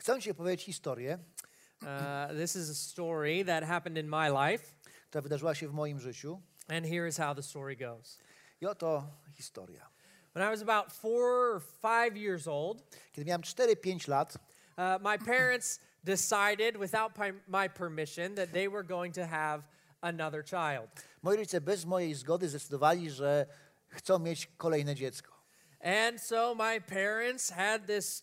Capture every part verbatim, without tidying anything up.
Chcę Ci opowiedzieć historię, Uh, this is a story that happened in my life, która wydarzyła się w moim życiu. and here is how the story goes. I oto historia. When I was about four or five years old, Kiedy miałem cztery pięć lat, uh, my parents decided, without pi- my permission, that they were going to have another child. moi rodzice bez mojej zgody zdecydowali, że chcą mieć kolejne dziecko. And so my parents had this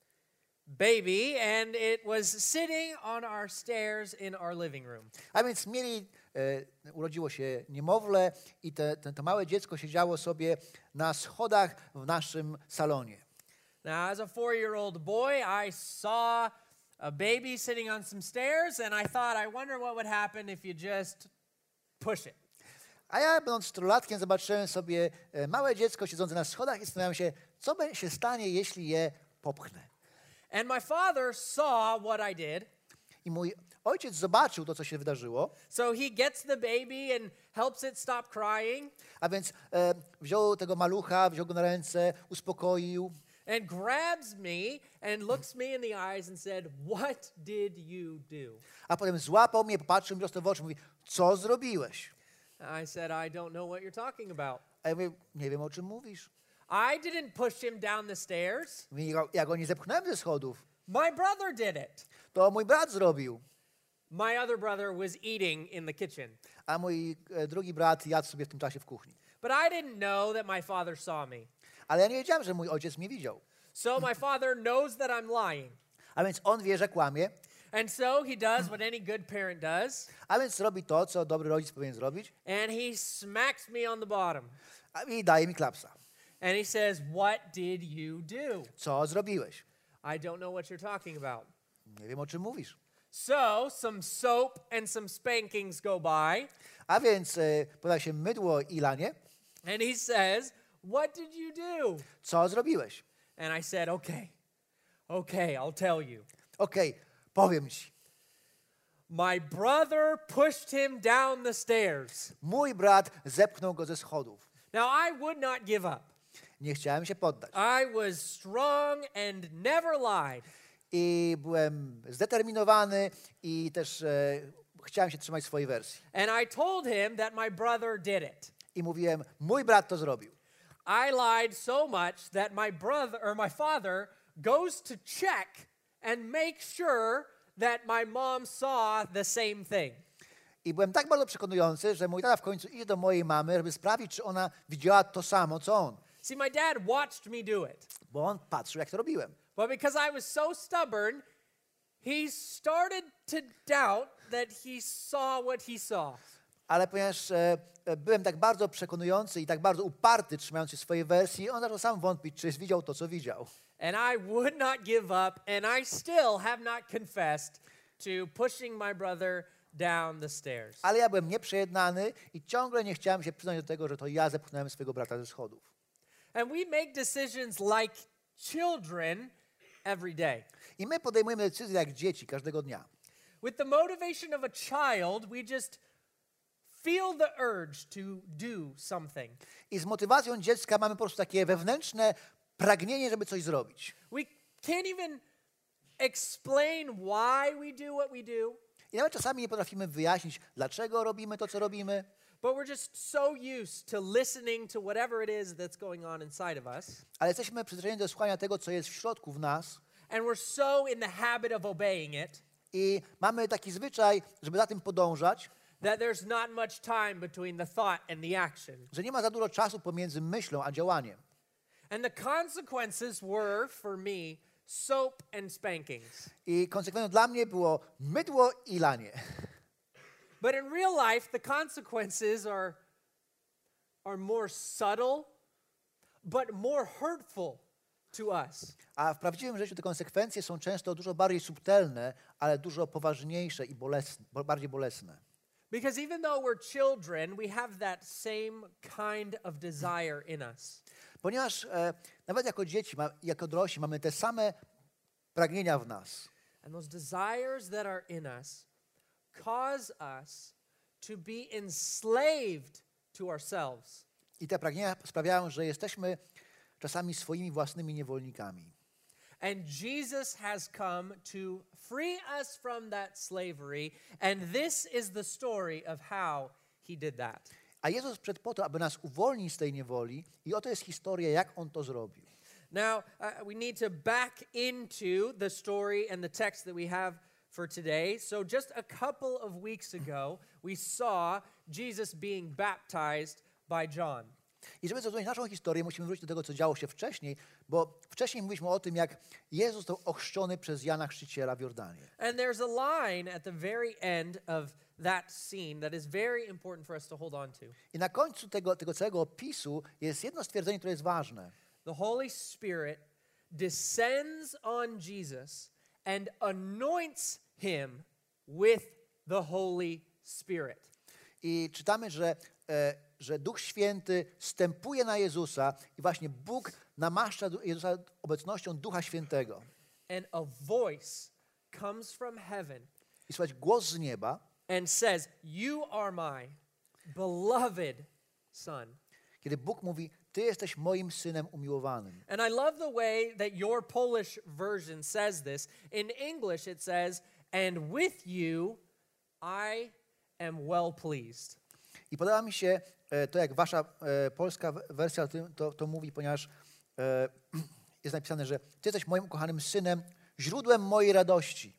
baby, and it was sitting on our stairs in our living room. A więc mieli, e, urodziło się niemowlę i te, te, to małe dziecko siedziało sobie na schodach w naszym salonie. Now, as a four-year-old boy, I saw a baby sitting on some stairs, and I thought, I wonder what would happen if you just push it. A ja, będąc czterolatkiem, zobaczyłem sobie e, małe dziecko siedzące na schodach i zastanawiałem się, co be- się stanie, jeśli je popchnę. And my father saw what I did, I mój ojciec zobaczył to, co się wydarzyło, so he gets the baby and helps it stop crying, a więc e, wziął tego malucha, wziął go na ręce, uspokoił and grabs me and looks me in the eyes and said, "What did you do?" a potem złapał mnie, popatrzył mi prosto w oczy, mówi, co zrobiłeś? I said, "I don't know what you're talking about. A ja mówię, nie wiem, o czym mówisz. I didn't push him down the stairs. Mówi, ja go nie zepchnąłem ze schodów. My brother did it." To mój brat zrobił, My other brother was eating in the kitchen. a mój e, drugi brat jadł sobie w tym czasie w kuchni. But I didn't know that my father saw me. Ale ja nie wiedziałem, że mój ojciec mnie widział. So my father knows that I'm lying. A więc on wie, że kłamie, And so he does what any good parent does, a więc robi to, co dobry rodzic powinien zrobić, and he smacks me on the bottom. a i daje mi klapsa. And he says, "What did you do?" Co zrobiłeś? I don't know what you're talking about. Nie wiem, o czym mówisz. So some soap and some spankings go by, A więc e, pojawia się mydło i lanie. and he says, "What did you do?" Co zrobiłeś? And I said, "Okay, okay, I'll tell you. Okej, powiem ci. My brother pushed him down the stairs." Mój brat zepchnął go ze schodów. Now, I would not give up. Nie chciałem się poddać. I was strong and never lied. I byłem zdeterminowany i też e, chciałem się trzymać swojej wersji. And I told him that my brother did it. I mówiłem, mój brat to zrobił. I lied so much that my brother or my father goes to check and make sure that my mom saw the same thing. I byłem tak bardzo przekonujący, że mój tata w końcu idzie do mojej mamy, żeby sprawdzić, czy ona widziała to samo, co on. See, my dad watched me do it. Bo on patrzył, jak to robiłem. But because I was so stubborn, he started to doubt that he saw what he saw. Ale ponieważ e, e, byłem tak bardzo przekonujący i tak bardzo uparty, trzymając się swojej wersji, on zaczął sam wątpić, czy widział to, co widział. And I would not give up, and I still have not confessed to pushing my brother down the stairs. Ale ja byłem nieprzejednany i ciągle nie chciałem się przyznać do tego, że to ja zepchnąłem swojego brata ze schodów. And we make decisions like children every day. I my podejmujemy decyzje jak dzieci każdego dnia. With the motivation of a child, we just feel the urge to do something. I z motywacją dziecka mamy po prostu takie wewnętrzne pragnienie, żeby coś zrobić. We can't even explain why we do what we do, I nawet czasami nie potrafimy wyjaśnić, dlaczego robimy to, co robimy, but we're just so used to listening to whatever it is that's going on inside of us, ale jesteśmy przyzwyczajeni do słuchania tego, co jest w środku w nas and we're so in the habit of obeying it i mamy taki zwyczaj, żeby za tym podążać, that there's not much time between the thought and the action. że nie ma za dużo czasu pomiędzy myślą a działaniem. And the consequences were, for me, soap and spankings. I konsekwencją dla mnie było mydło i lanie. But in real life, the consequences are, are more subtle, but more hurtful to us. A w prawdziwym życiu te konsekwencje są często dużo bardziej subtelne, ale dużo poważniejsze i bolesne, bardziej bolesne. Because even though we're children, we have that same kind of desire in us. Ponieważ e, nawet jako dzieci, ma, jako dorośli mamy te same pragnienia w nas. And those desires that are in us cause us to be enslaved to ourselves. I te pragnienia sprawiają, że jesteśmy czasami swoimi własnymi niewolnikami. And Jesus has come to free us from that slavery. And this is the story of how he did that. A Jezus przyszedł po to, aby nas uwolnić z tej niewoli i oto jest historia, jak On to zrobił. Now, uh, we need to back into the story and the text that we have for today. So just a couple of weeks ago, we saw Jesus being baptized by John. I żeby zrozumieć naszą historię, musimy wrócić do tego, co działo się wcześniej, bo wcześniej mówiliśmy o tym, jak Jezus został ochrzczony przez Jana Chrzciciela w Jordanie. And there's a line at the very end of that scene that is very important for us to hold on to. I na końcu tego, tego całego opisu jest jedno stwierdzenie, które jest ważne. The Holy Spirit descends on Jesus and anoints him with the Holy Spirit. I czytamy, że, e, że Duch Święty stępuje na Jezusa i właśnie Bóg namaszcza Jezusa obecnością Ducha Świętego. And a voice comes from heaven I słychać głos z nieba and says, "You are my beloved son." kiedy Bóg mówi, Ty jesteś moim Synem umiłowanym. And I love the way that your Polish version says this. In English it says, "And with you I am well pleased." I podoba mi się e, to, jak wasza e, polska w- wersja to, to, to mówi, ponieważ e, jest napisane, że Ty jesteś moim ukochanym Synem, źródłem mojej radości.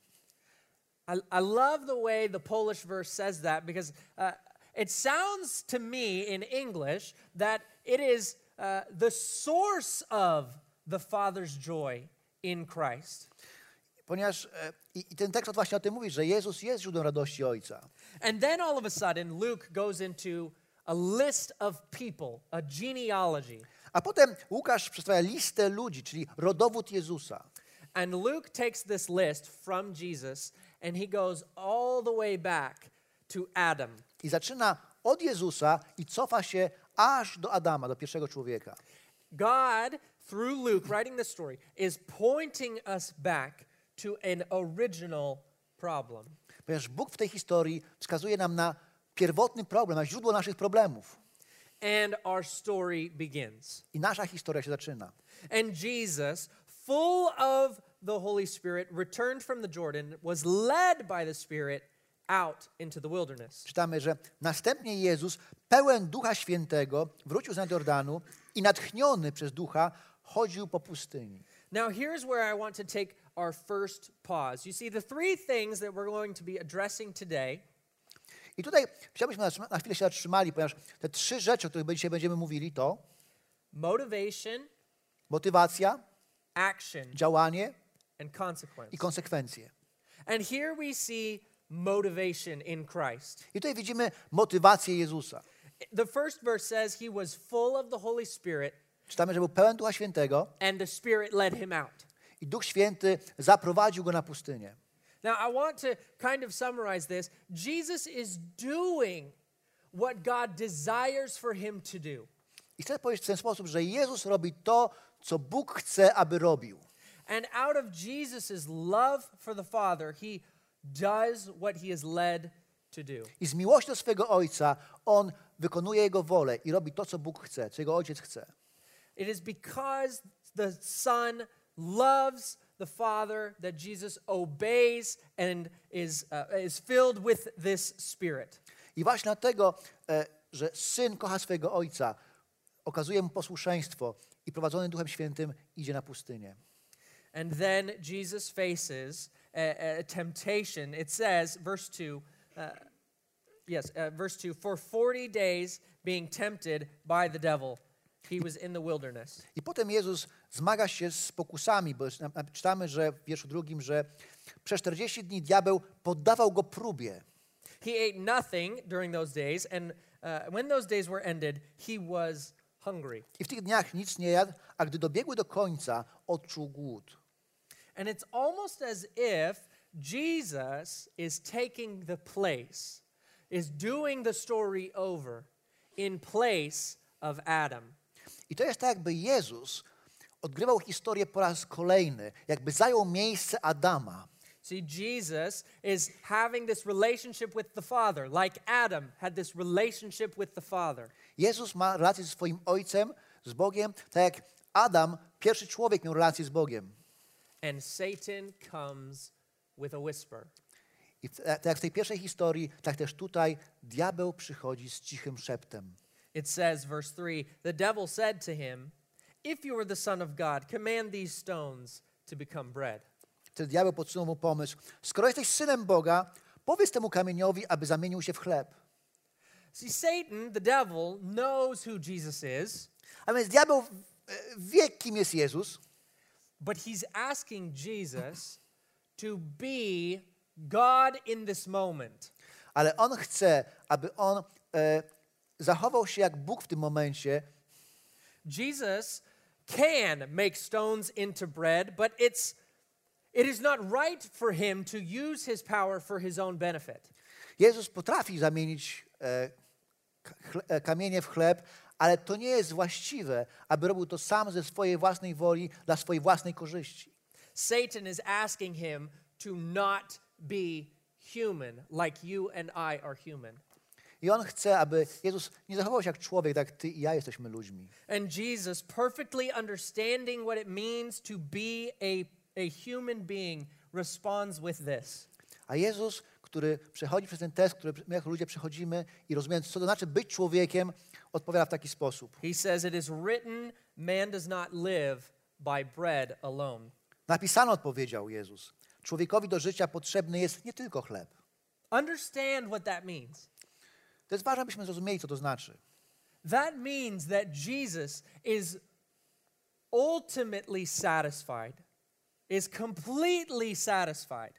I, I love the way the Polish verse says that because uh, it sounds to me in English that it is uh, the source of the Father's joy in Christ. Ponieważ e, i, i ten tekst właśnie o tym mówi, że Jezus jest źródłem radości Ojca. And then all of a sudden, Luke goes into a list of people, a genealogy. A potem Łukasz przedstawia listę ludzi, czyli rodowód Jezusa. And Luke takes this list from Jesus and he goes all the way back to Adam. I zaczyna od Jezusa i cofa się aż do Adama, do pierwszego człowieka. God, through Luke writing this story, is pointing us back to an original problem. Ponieważ Bóg w tej historii wskazuje nam na pierwotny problem, na źródło naszych problemów. And our story begins. I nasza historia się zaczyna. And Jesus, full of the Holy Spirit, returned from the Jordan, was led by the Spirit out into the wilderness. Czytamy, że następnie Jezus, pełen Ducha Świętego, wrócił z nad Jordanu i natchniony przez Ducha chodził po pustyni. Now, here's where I want to take our first pause. You see, the three things that we're going to be addressing today I tutaj chciałbyśmy na, na chwilę się zatrzymali, ponieważ te trzy rzeczy, o których dzisiaj będziemy mówili, to motivation, motywacja, action, działanie and consequence. i konsekwencje. And here we see motivation in Christ. I tutaj widzimy motywację Jezusa. The first verse says he was full of the Holy Spirit, Czytamy, że był pełen Ducha Świętego and the Spirit led him out. i Duch Święty zaprowadził go na pustynię. Now, I want to kind of summarize this. Jesus is doing what God desires for him to do. I chcę powiedzieć w ten sposób, że Jezus robi to, co Bóg chce, aby robił. And out of Jesus' love for the Father, he does what he is led to do. I z miłości do swego Ojca On wykonuje Jego wolę i robi to, co Bóg chce, co Jego Ojciec chce. It is because the Son loves the Father that Jesus obeys and is, uh, is filled with this Spirit. I właśnie dlatego, e, że Syn kocha swego Ojca, okazuje Mu posłuszeństwo i prowadzony Duchem Świętym idzie na pustynię. And then Jesus faces a, a temptation. It says, verse two, uh, yes, uh, verse two, for forty days being tempted by the devil, he was in the wilderness. I potem Jezus zmaga się z pokusami, bo na- na- czytamy, że w wierszu drugim, że przez czterdzieści dni diabeł poddawał go próbie. He ate nothing during those days, and uh, when those days were ended, he was hungry. I w tych dniach nic nie jadł, a gdy dobiegły do końca, odczuł głód. And it's almost as if Jesus is taking the place, is doing the story over in place of Adam. I to jest tak, jakby Jezus odgrywał historię po raz kolejny, jakby zajął miejsce Adama. See, Jesus is having this relationship with the Father, like Adam had this relationship with the Father. Jezus ma relację ze swoim Ojcem, z Bogiem, tak jak Adam, pierwszy człowiek, miał relację z Bogiem. and Satan comes with a whisper. I w- tak jak w tej pierwszej historii, tak też tutaj diabeł przychodzi z cichym szeptem. It says, verse three, the devil said to him, if you are the Son of God, command these stones to become bread. Wtedy diabeł podsunął mu pomysł. Skoro jesteś synem Boga, powiedz temu kamieniowi, aby zamienił się w chleb. See, Satan, the devil, knows who Jesus is, A więc diabeł e, wie, kim jest Jezus, but he's asking Jesus to be God in this moment. ale on chce, aby on e, zachował się jak Bóg w tym momencie. Jesus can make stones into bread, but it's it is not right for him to use his power for his own benefit. Jezus potrafi zamienić e, chle, e, kamienie w chleb, ale to nie jest właściwe, aby robił to sam ze swojej własnej woli, dla swojej własnej korzyści. Satan is asking him to not be human like you and I are human. I on chce, aby Jezus nie zachował się jak człowiek, tak jak ty i ja jesteśmy ludźmi. And Jesus, perfectly understanding what it means to be a, a human being, responds with this. A Jezus, który przechodzi przez ten test, który my jako ludzie przechodzimy i rozumiejąc, co to znaczy być człowiekiem, odpowiada w taki sposób. He says, it is written, man does not live by bread alone. Napisano, odpowiedział Jezus, człowiekowi do życia potrzebny jest nie tylko chleb. Understand what that means. To jest ważne, abyśmy zrozumieli, co to znaczy. That means that Jesus is ultimately satisfied, is completely satisfied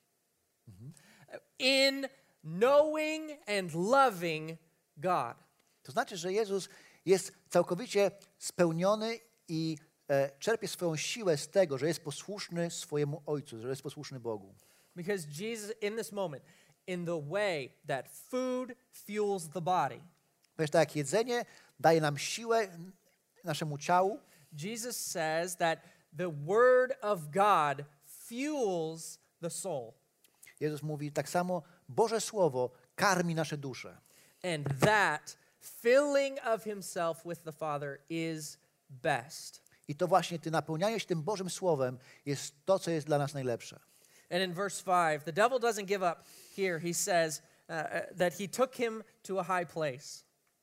in knowing and loving God. To znaczy, że Jezus jest całkowicie spełniony i e, czerpie swoją siłę z tego, że jest posłuszny swojemu Ojcu, że jest posłuszny Bogu. Because Jesus, in this moment, in the way that food fuels the body, Ponieważ tak jak jedzenie daje nam siłę naszemu ciału, Jesus says that the word of God fuels the soul. Jezus mówi tak samo, Boże Słowo karmi nasze dusze. And that filling of himself with the Father is best. I to właśnie ty napełnianie się tym Bożym Słowem jest to, co jest dla nas najlepsze. And in verse five, the devil doesn't give up here. He says uh, uh, that he took him to a high place.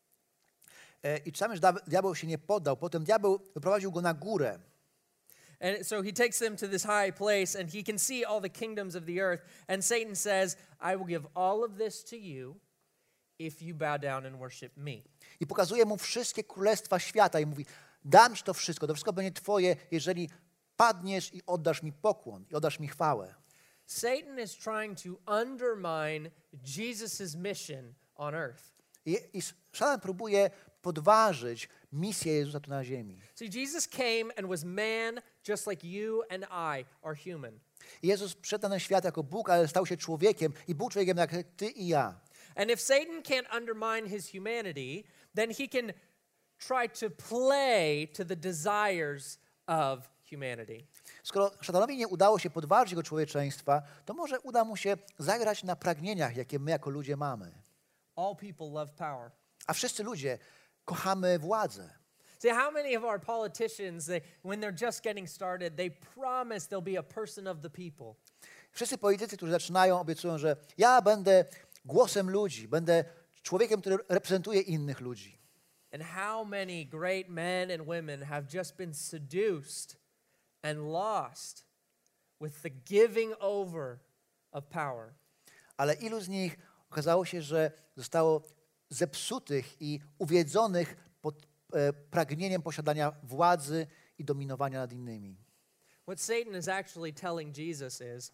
E, I czytamy, że da- diabeł się nie poddał. Potem diabeł wyprowadził go na górę. And so he takes them to this high place, and he can see all the kingdoms of the earth. And Satan says, I will give all of this to you if you bow down and worship me. I pokazuje mu wszystkie królestwa świata i mówi, dam ci to wszystko, to wszystko będzie twoje, jeżeli padniesz i oddasz mi pokłon, i oddasz mi chwałę. Satan is trying to undermine Jesus' mission on earth. I, i szatan próbuje podważyć misję Jezusa tu na ziemi. See, Jesus came and was man just like you and I are human. I Jezus przyszedł na ten świat jako Bóg, ale stał się człowiekiem i był człowiekiem jak ty i ja. And if Satan can't undermine his humanity, then he can try to play to the desires of humanity. Skoro szatanowi nie udało się podważyć jego człowieczeństwa, to może uda mu się zagrać na pragnieniach, jakie my jako ludzie mamy. All people love power. A wszyscy ludzie kochamy władzę. See, how many of our politicians, they, when they're just getting started, they promise they'll be a person of the people. Wszyscy politycy, którzy zaczynają, obiecują, że ja będę głosem ludzi, będę człowiekiem, który reprezentuje innych ludzi. And how many great men and women have just been seduced and lost with the giving over of power. Ale ilu z nich okazało się, że zostało zepsutych i uwiedzonych pod e, pragnieniem posiadania władzy i dominowania nad innymi. What Satan is actually telling Jesus is,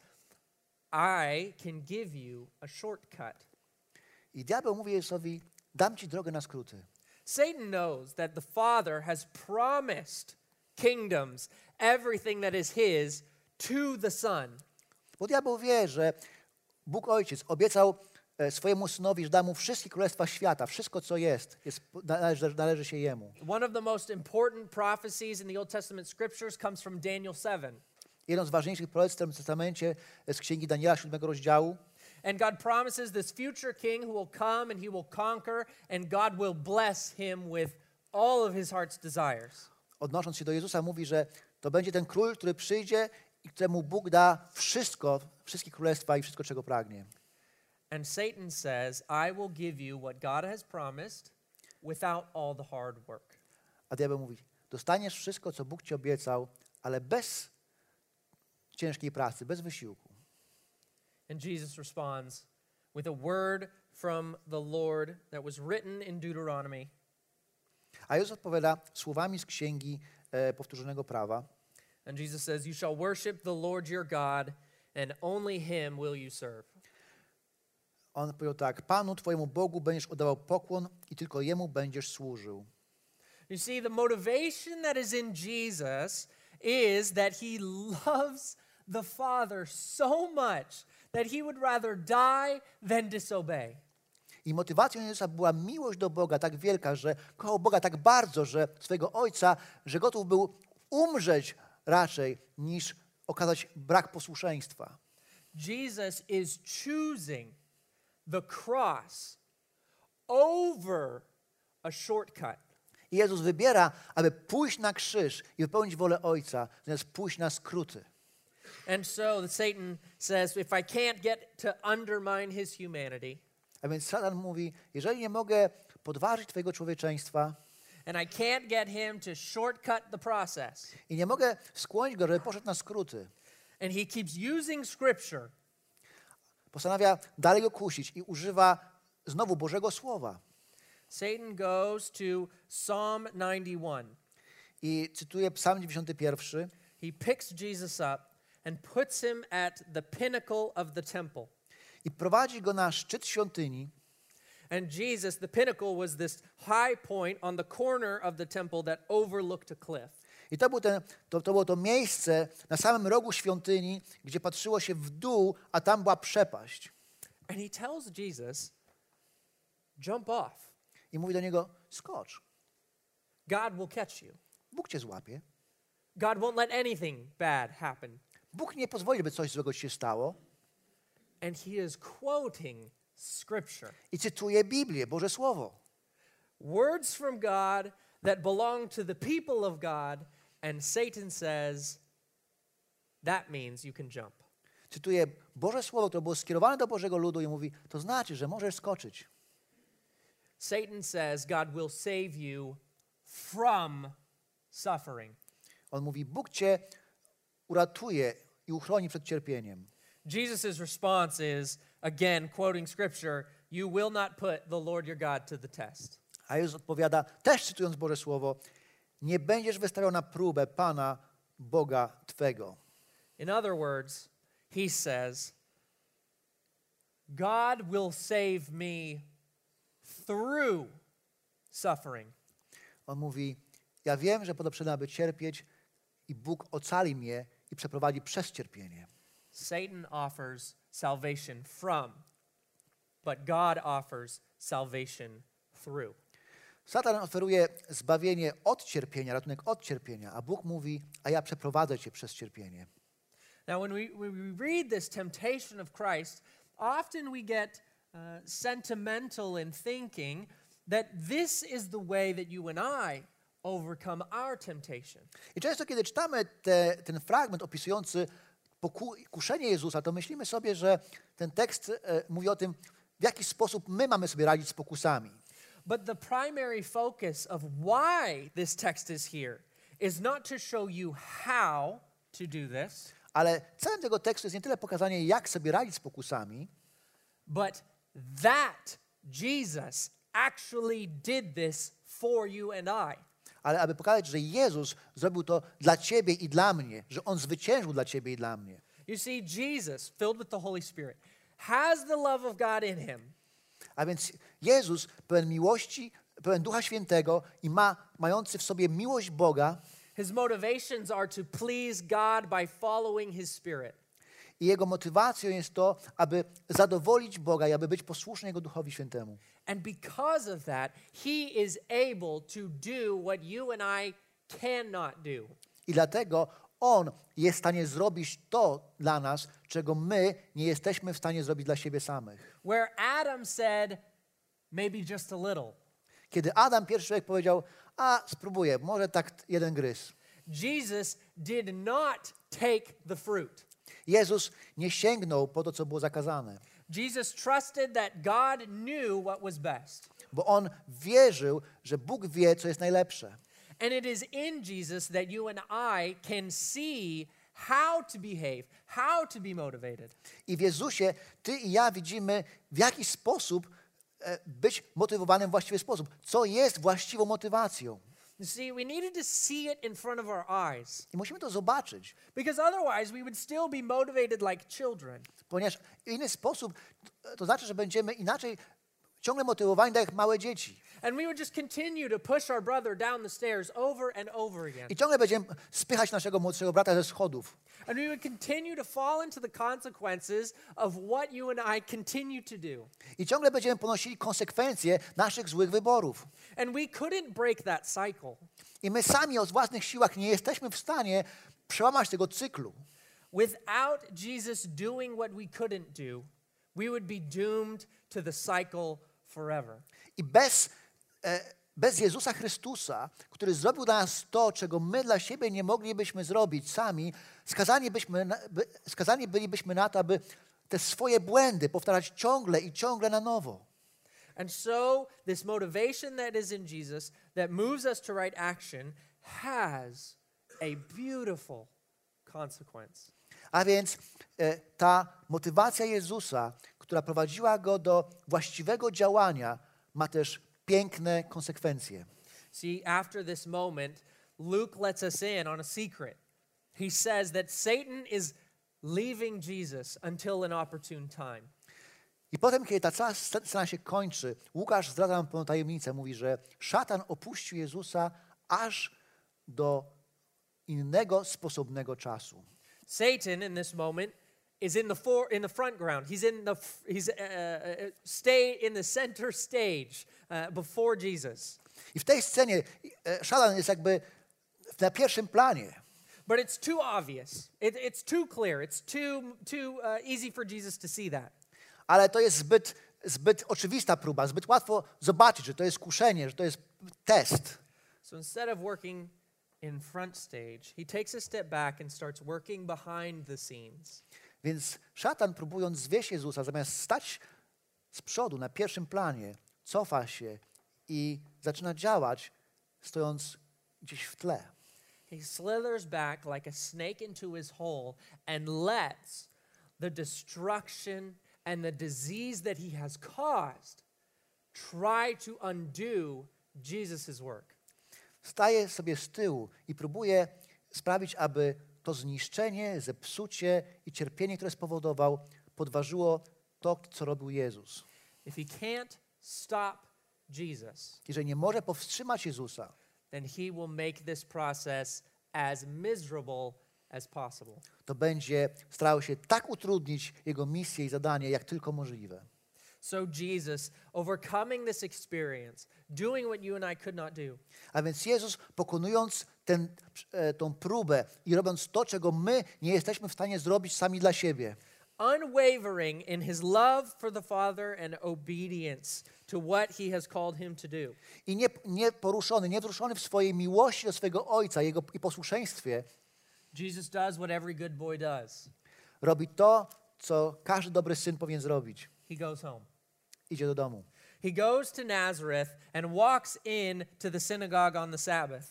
I can give you a shortcut. I diabeł mówi Jezusowi, dam ci drogę na skróty. Satan knows that the Father has promised kingdoms, everything that is his, to the Son. Bo diabeł wie, że Bóg Ojciec obiecał e, swojemu Synowi, że da mu wszystkie królestwa świata, wszystko co jest, jest należy, należy się Jemu. One of the most important prophecies in the Old Testament scriptures comes from Daniel seven. Jedno z ważniejszych proroctw w Starym Testamencie z Księgi Daniela siódmego rozdziału. And God promises this future king who will come and he will conquer, and God will bless him with all of his heart's desires. Odnosząc się do Jezusa, mówi, że to będzie ten król, który przyjdzie i któremu Bóg da wszystko, wszystkie królestwa i wszystko, czego pragnie. And Satan says, I will give you what God has promised without all the hard work. A diabeł mówi, dostaniesz wszystko, co Bóg ci obiecał, ale bez ciężkiej pracy, bez wysiłku. And Jesus responds with a word from the Lord that was written in Deuteronomy. A Jezus odpowiada słowami z księgi e, powtórzonego prawa. And Jesus says, you shall worship the Lord your God, and only him will you serve. On powiedział tak, Panu twojemu Bogu będziesz oddawał pokłon i tylko Jemu będziesz służył. You see, the motivation that is in Jesus is that he loves the Father so much that he would rather die than disobey. I motywacją Jezusa była miłość do Boga tak wielka, że kochał Boga tak bardzo, że swojego Ojca, że gotów był umrzeć raczej niż okazać brak posłuszeństwa. Jesus is choosing the cross over a shortcut. I Jezus wybiera, aby pójść na krzyż i wypełnić wolę Ojca, zamiast pójść na skróty. And so Satan says, if I can't get to undermine his humanity, A więc Satan mówi, jeżeli nie mogę podważyć twojego człowieczeństwa and I can't get him to shortcut the process, i nie mogę skłonić go, żeby poszedł na skróty, and he keeps using scripture, postanawia dalej go kusić i używa znowu Bożego Słowa. Satan goes to Psalm ninety-one. I cytuję Psalm dziewięćdziesiąty pierwszy. He picks Jesus up and puts him at the pinnacle of the temple. I prowadzi go na szczyt świątyni. And Jesus, the pinnacle was this high point on the corner of the temple that overlooked a cliff. I to, był ten, to, to było to miejsce na samym rogu świątyni, gdzie patrzyło się w dół, a tam była przepaść. And he tells Jesus, jump off. I mówi do niego, skocz. God will catch you. Bóg cię złapie. God won't let anything bad happen. Bóg nie pozwoli, by coś złego ci się stało. And he is quoting scripture. I cytuje Biblię, Boże Słowo. Words from God that belong to the people of God, and Satan says, that means you can jump. Cytuje Boże Słowo, które było skierowane do Bożego ludu i mówi, to znaczy, że możesz skoczyć. Satan says God will save you from suffering. On mówi, Bóg cię uratuje i uchroni przed cierpieniem. Jesus' response is, again, quoting scripture, you will not put the Lord your God to the test. A Jezus odpowiada, też cytując Boże Słowo, nie będziesz wystawiał na próbę Pana, Boga Twego. In other words, he says, God will save me through suffering. On mówi, ja wiem, że potrzebne, aby cierpieć i Bóg ocali mnie i przeprowadzi przez cierpienie. Satan offers salvation from, but God offers salvation through. Satan oferuje zbawienie od cierpienia, ratunek od cierpienia, a Bóg mówi, a ja przeprowadzę cię przez cierpienie. Now, when we, when we read this temptation of Christ, often we get uh, sentimental in thinking that this is the way that you and I overcome our temptation. I często, kiedy czytamy te, ten fragment opisujący poku, kuszenie Jezusa, to myślimy sobie, że ten tekst e, mówi o tym, w jaki sposób my mamy sobie radzić z pokusami. But the primary focus of why this text is here is not to show you how to do this, Ale celem tego tekstu jest nie tyle pokazanie, jak sobie radzić z pokusami, but that Jesus actually did this for you and I. ale aby pokazać, że Jezus zrobił to dla ciebie i dla mnie, że On zwyciężył dla ciebie i dla mnie. You see, Jesus, filled with the Holy Spirit, has the love of God in him. A więc Jezus, pełen miłości, pełen Ducha Świętego i ma, mający w sobie miłość Boga, His motivations are to please God by following his Spirit. i Jego motywacją jest to, aby zadowolić Boga i aby być posłuszny Jego Duchowi Świętemu. And because of that, he is able to do what you and I cannot do. I dlatego On jest w stanie zrobić to dla nas, czego my nie jesteśmy w stanie zrobić dla siebie samych. Where Adam said, maybe just a little. Kiedy Adam, pierwszy człowiek, powiedział, a spróbuję, może tak jeden gryz. Jesus did not take the fruit. Jezus nie sięgnął po to, co było zakazane, Jesus trusted that God knew what was best. bo On wierzył, że Bóg wie, co jest najlepsze. And it is in Jesus that you and I can see how to behave, how to be motivated. I w Jezusie ty i ja widzimy, w jaki sposób e, być motywowanym w właściwy sposób, co jest właściwą motywacją. You see, we needed to see it in front of our eyes. I musimy to zobaczyć, Because otherwise we would still be motivated like children. ponieważ w inny sposób to znaczy, że będziemy inaczej ciągle motywowani tak jak małe dzieci. And we would just continue to push our brother down the stairs over and over again. I ciągle będziemy spychać naszego młodszego brata ze schodów. And we would continue to fall into the consequences of what you and I continue to do. I ciągle będziemy ponosili konsekwencje naszych złych wyborów. And we couldn't break that cycle. I my sami o własnych siłach nie jesteśmy w stanie przełamać tego cyklu. Without Jesus doing what we couldn't do, we would be doomed to the cycle forever. I bez, e, bez Jezusa Chrystusa, który zrobił dla nas to, czego my dla siebie nie moglibyśmy zrobić sami, skazani, byśmy na, by, skazani bylibyśmy na to, aby te swoje błędy powtarzać ciągle i ciągle na nowo. And so this motivation that is in Jesus that moves us to right action has a beautiful consequence. A więc e, ta motywacja Jezusa, która prowadziła go do właściwego działania, ma też piękne konsekwencje. See, after this moment, Luke lets us in on a secret. He says that Satan is leaving Jesus until an opportune time. I potem, kiedy ta cała scena się kończy, Łukasz zdradza nam pewną tajemnicę. Mówi, że szatan opuścił Jezusa aż do innego, sposobnego czasu. Satan in this moment is in the for, in the front ground. He's in the he's uh, uh, stay in the center stage uh, before Jesus. I w tej scenie e, szatan jest jakby na pierwszym planie. But it's too obvious. It, it's too clear. It's too too uh, easy for Jesus to see that. Ale to jest zbyt, zbyt oczywista próba, zbyt łatwo zobaczyć, że to jest kuszenie, że to jest test. So instead of working in front stage, he takes a step back and starts working behind the scenes. Więc szatan, próbując zwieść Jezusa, zamiast stać z przodu, na pierwszym planie, cofa się i zaczyna działać, stojąc gdzieś w tle. He slithers back like a snake into his hole and lets the destruction and the disease that he has caused try to undo Jesus' work. Staje sobie z tyłu i próbuje sprawić, aby to zniszczenie, zepsucie i cierpienie, które spowodował, podważyło to, co robił Jezus. If he can't stop Jesus, Jeżeli nie może powstrzymać Jezusa, then he will make this process as miserable as possible. to będzie starał się tak utrudnić jego misję i zadanie, jak tylko możliwe. So Jesus, overcoming this experience, doing what you and I could not do, A więc Jezus, pokonując ten, e, tą próbę i robiąc to, czego my nie jesteśmy w stanie zrobić sami dla siebie, unwavering in his love for the Father and obedience to what he has called him to do, i nie, nie poruszony, nie wzruszony w swojej miłości do swojego Ojca jego, i posłuszeństwie, Jesus does what every good boy does. robi to, co każdy dobry syn powinien zrobić. He goes home. Idzie do domu. He goes to Nazareth and walks in to the synagogue on the Sabbath.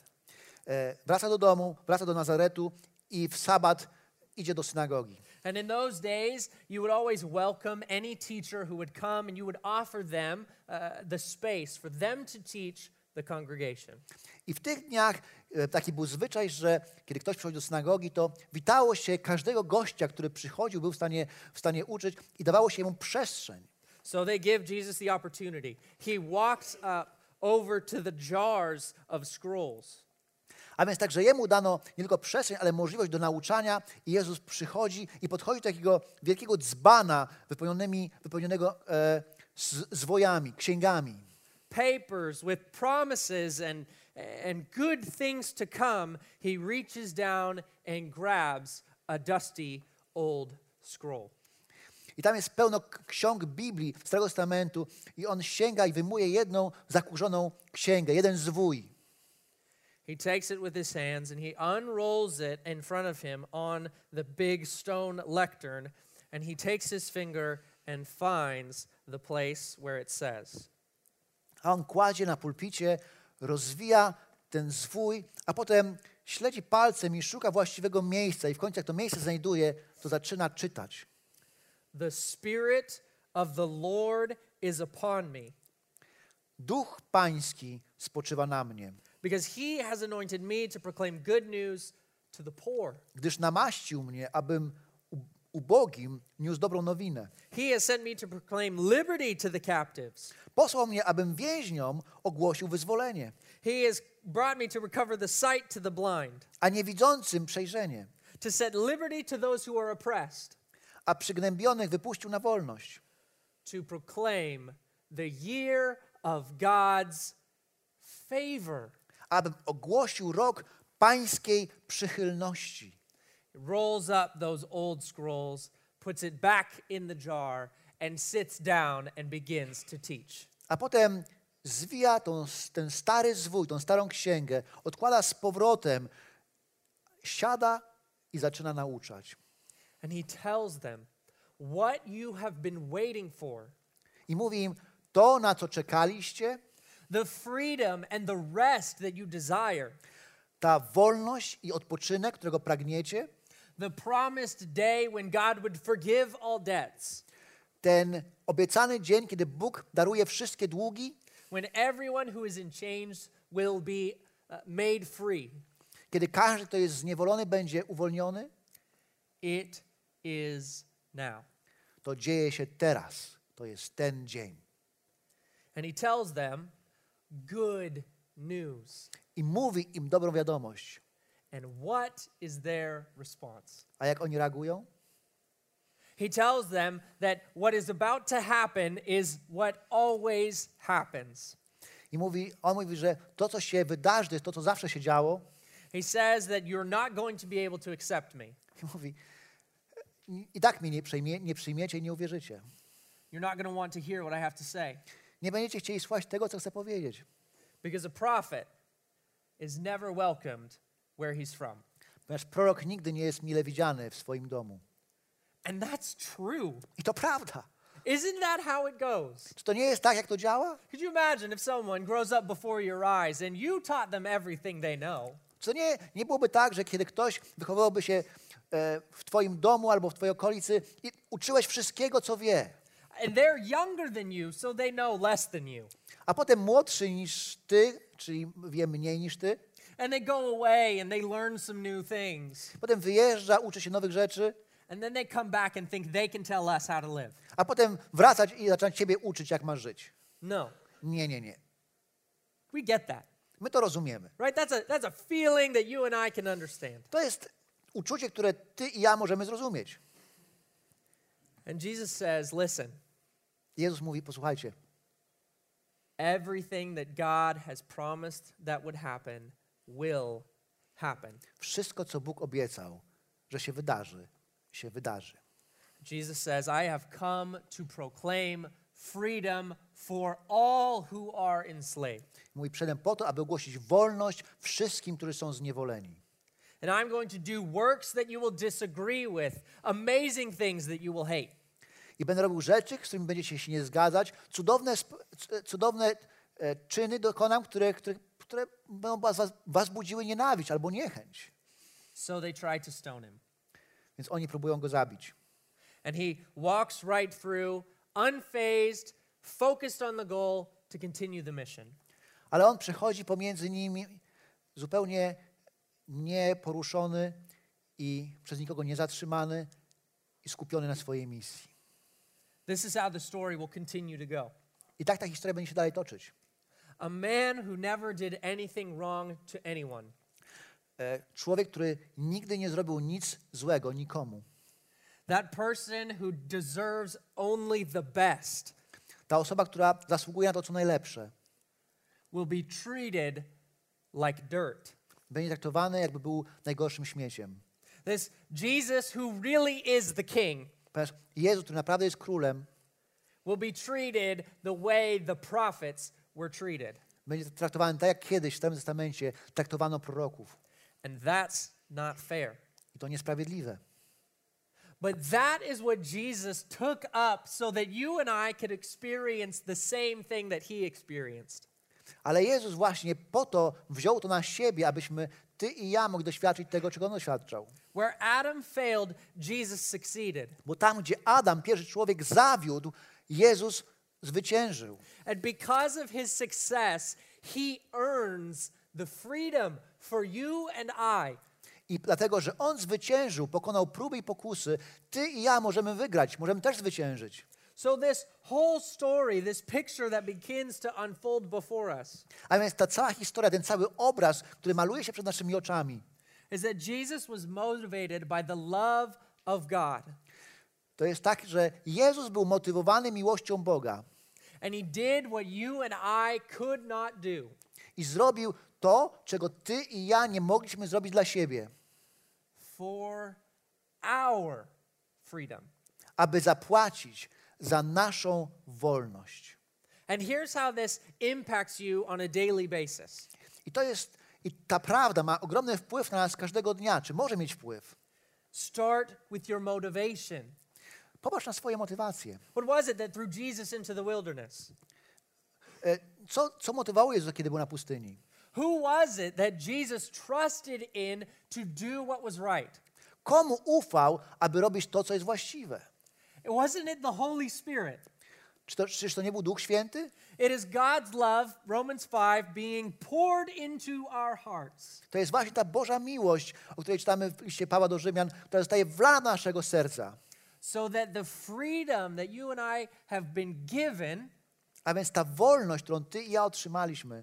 E, wraca do domu, wraca do Nazaretu i w sabat idzie do synagogi. And in those days, you would always welcome any teacher who would come and you would offer them uh, the space for them to teach the congregation. I w tych dniach e, taki był zwyczaj, że kiedy ktoś przychodził do synagogi, to witało się każdego gościa, który przychodził, był w stanie, w stanie uczyć i dawało się mu przestrzeń. So they give Jesus the opportunity. He walks up over to the jars of scrolls. A więc także jemu dano nie tylko przestrzeń, ale możliwość do nauczania i Jezus przychodzi i podchodzi do takiego wielkiego dzbana wypełnionymi, wypełnionego e, z, zwojami, księgami. Papers with promises and, and good things to come, he reaches down and grabs a dusty old scroll. I tam jest pełno k- ksiąg Biblii, Starego Testamentu i on sięga i wyjmuje jedną zakurzoną księgę, jeden zwój. He takes it with his hands and he unrolls it in front of him on the big stone lectern, and he takes his finger and finds the place where it says. A on kładzie na pulpicie, rozwija ten zwój, a potem śledzi palcem i szuka właściwego miejsca i w końcu jak to miejsce znajduje, to zaczyna czytać. The Spirit of the Lord is upon me, Duch Pański spoczywa na mnie, because he has anointed me to proclaim good news to the poor. gdyż namaścił mnie, abym u- ubogim niósł dobrą nowinę. He has sent me to proclaim liberty to the captives. Posłał mnie, abym więźniom ogłosił wyzwolenie, He has brought me to recover the sight to the blind, a niewidzącym przejrzenie, to set liberty to those who are oppressed, a przygnębionych wypuścił na wolność, to proclaim the year of God's favor. abym ogłosił rok Pańskiej przychylności. Rolls up those old scrolls, puts it back in the jar, and sits down and begins to teach. A potem zwija tą, ten stary zwój, tą starą księgę, odkłada z powrotem, siada i zaczyna nauczać. And he tells them what you have been waiting for, I mówi im, to na co czekaliście, the freedom and the rest that you desire, ta wolność i odpoczynek, którego pragniecie, the promised day when God would forgive all debts, ten obiecany dzień, kiedy Bóg daruje wszystkie długi, when everyone who is in chains will be uh, made free. kiedy każdy, kto jest zniewolony, będzie uwolniony, It is now. to dzieje się teraz. To jest ten dzień. And he tells them good news. I mówi im dobrą wiadomość. And what is their response? A jak oni reagują? He tells them that what is about to happen is what always happens. I mówi, on mówi, że to, co się wydarzy, to jest to, co zawsze się działo. He says that you're not going to be able to accept me. I mówi, i tak mnie nie, przyjmie, nie przyjmiecie i nie uwierzycie. You're not going to want to hear what I have to say. Nie będziecie chcieli słuchać tego, co chcę powiedzieć. Because a prophet is never welcomed where he's from. Ponieważ prorok nigdy nie jest mile widziany w swoim domu. And that's true. I to prawda. Isn't that how it goes? Czy to nie jest tak, jak to działa? Could you imagine if someone grows up before your eyes and you taught them everything they know? Czy to nie, nie byłoby tak, że kiedy ktoś wychowywałby się e, w twoim domu albo w twojej okolicy i uczyłeś wszystkiego, co wie, And they're younger than you, so they know less than you. a potem młodszy niż ty, czyli wie mniej niż ty, And they go away and they learn some new things. potem wyjeżdża, uczy się nowych rzeczy, And then they come back and think they can tell us how to live. a potem wracać i zacząć ciebie uczyć, jak masz żyć. No. Nie, nie, nie. We get that. My to rozumiemy. Right? That's a that's a feeling that you and I can understand. To jest uczucie, które ty i ja możemy zrozumieć. And Jesus says, listen, Jezus mówi, posłuchajcie, everything that God has promised that would happen will happen. wszystko, co Bóg obiecał, że się wydarzy, się wydarzy. Jesus says, I have come to proclaim freedom for all who are enslaved. Mówi, przyszedłem po to, aby ogłosić wolność wszystkim, którzy są zniewoleni. And I'm going to do works that you will disagree with, amazing things that you will hate. I będę robił rzeczy, z którymi będziecie się nie zgadzać, cudowne, sp- c- cudowne e, czyny dokonam, które, które, które będą was, was budziły nienawiść albo niechęć. So they try to stone him. Więc oni próbują go zabić. And he walks right through, unfazed, focused on the goal to continue the mission. Ale on przechodzi pomiędzy nimi zupełnie nieporuszony i przez nikogo nie zatrzymany i skupiony na swojej misji. This is how the story will continue to go. I tak ta historia będzie się dalej toczyć. A man who never did anything wrong to anyone. E, Człowiek, który nigdy nie zrobił nic złego nikomu. That person who deserves only the best Ta osoba, która zasługuje na to, co najlepsze, will be treated like dirt. będzie traktowany, jakby był najgorszym śmieciem. This Jesus who really is the king Ponieważ Jezus, który naprawdę jest królem, will be treated the way the prophets were treated. Będzie traktowany tak, jak kiedyś w Starym Testamencie traktowano proroków. And that's not fair. I to niesprawiedliwe. But that is what Jesus took up so that you and I could experience the same thing that he experienced. Ale Jezus właśnie po to wziął to na siebie, abyśmy ty i ja mogli doświadczyć tego, czego on doświadczał. Where Adam failed, Jesus succeeded. Bo tam, gdzie Adam, pierwszy człowiek, zawiódł, Jezus zwyciężył. And because of his success, he earns the freedom for you and I. I dlatego, że on zwyciężył, pokonał próby i pokusy, ty i ja możemy wygrać, możemy też zwyciężyć. So this whole story, this picture that begins to unfold before us, A więc ta cała historia, ten cały obraz, który maluje się przed naszymi oczami, is that Jesus was motivated by the love of God. to jest tak, że Jezus był motywowany miłością Boga And he did what you and I could not do. i zrobił to, czego ty i ja nie mogliśmy zrobić dla siebie, For our freedom. aby zapłacić za naszą wolność. And here's how this impacts you on a daily basis. I to jest, i ta prawda ma ogromny wpływ na nas każdego dnia, czy może mieć wpływ. Start with your motivation. Popatrz na swoje motywacje. What was it that threw Jesus into the wilderness? E, Co, co motywowało Jezusa, kiedy był na pustyni? Who was it that Jesus trusted in to do what was right? Komu ufał, aby robić to, co jest właściwe? Wasn't it the Holy Spirit? Czy to, czyż to nie był Duch Święty? It is God's love, Romans five, being poured into our hearts. To jest właśnie ta Boża miłość, o której czytamy w liście Pawła do Rzymian, która zostaje wlana do naszego serca. So that the freedom that you and I have been given A więc ta wolność, którą ty i ja otrzymaliśmy,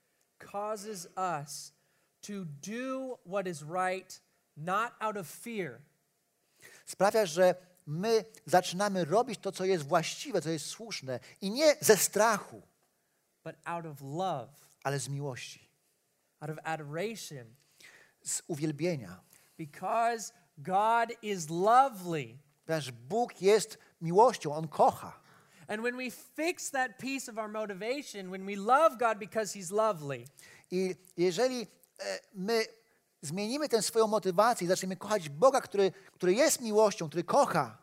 causes us to do what is right, not out of fear, sprawia, że my zaczynamy robić to, co jest właściwe, co jest słuszne i nie ze strachu, but out of love, ale z miłości, out of adoration, z uwielbienia. because God is lovely. Ponieważ Bóg jest miłością, On kocha. And when we fix that piece of our motivation, when we love God because he's lovely, I jeżeli e, my zmienimy tę swoją motywację i zaczniemy kochać Boga, który, który jest miłością, który kocha,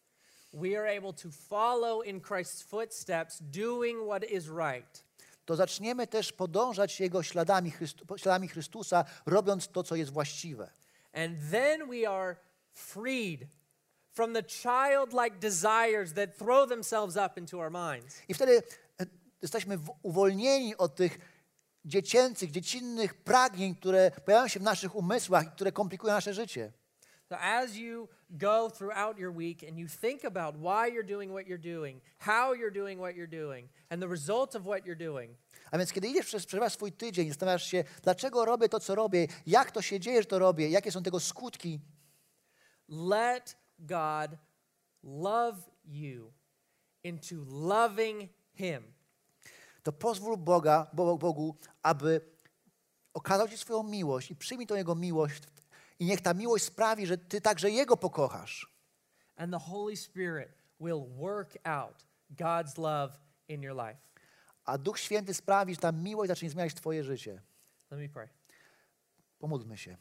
we are able to follow in Christ's footsteps, doing what is right. to zaczniemy też podążać Jego śladami, Chrystu, śladami Chrystusa, robiąc to, co jest właściwe. And then we are freed from the childlike desires that throw themselves up into our minds. I wtedy e, jesteśmy w- uwolnieni od tych dziecięcych, dziecinnych pragnień, które pojawiają się w naszych umysłach i które komplikują nasze życie. So as you go throughout your week and you think about why you're doing what you're doing, how you're doing what you're doing, and the result of what you're doing, A więc kiedy idziesz przez przeżywasz swój tydzień, zastanawiasz się, dlaczego robię to, co robię, jak to się dzieje, że to robię, jakie są tego skutki, let God love you into loving him. to pozwól Boga, Bo- Bogu, aby okazał Ci swoją miłość i przyjmij tą Jego miłość i niech ta miłość sprawi, że Ty także Jego pokochasz. And the Holy Spirit will work out God's love in your life. A Duch Święty sprawi, że ta miłość zacznie zmieniać Twoje życie. Let me pray. Pomódlmy się.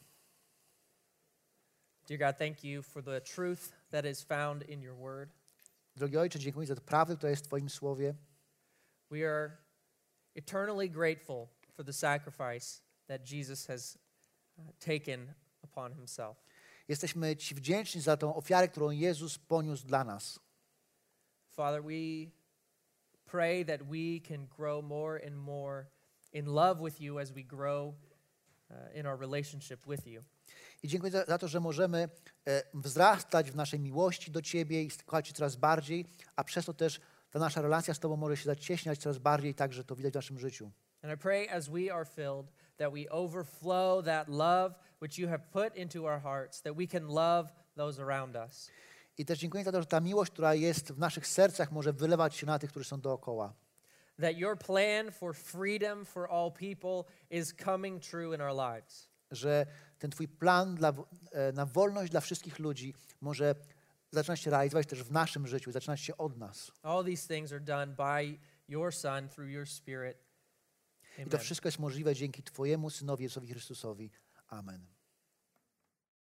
Dear God, thank you for the truth that is found in your word. Drogi Ojcze, dziękuję za tę prawdę, która jest w Twoim Słowie. We are eternally grateful for the sacrifice that Jesus has uh, taken upon himself. Jesteśmy Ci wdzięczni za tą ofiarę, którą Jezus poniósł dla nas. Father, we pray that we can grow more and more in love with you as we grow uh, in our relationship with you. I dziękuję za, za to, że możemy e, wzrastać w naszej miłości do Ciebie i kochać Cię coraz bardziej, a przez to też ta nasza relacja z Tobą może się zacieśniać coraz bardziej, tak, że to widać w naszym życiu. And I pray as we are filled that we overflow that love which you have put into our hearts, that we can love those around us. I też dziękuję za to, że ta miłość, która jest w naszych sercach, może wylewać się na tych, którzy są dookoła. That your plan for freedom for all people is coming true in our lives. Że ten Twój plan dla, e, na wolność dla wszystkich ludzi może zaczynać się realizować też w naszym życiu, zaczynać się od nas. All these things are done by your Son through your Spirit. I to Amen. wszystko jest możliwe dzięki Twojemu Synowi Jezusowi Chrystusowi. Amen.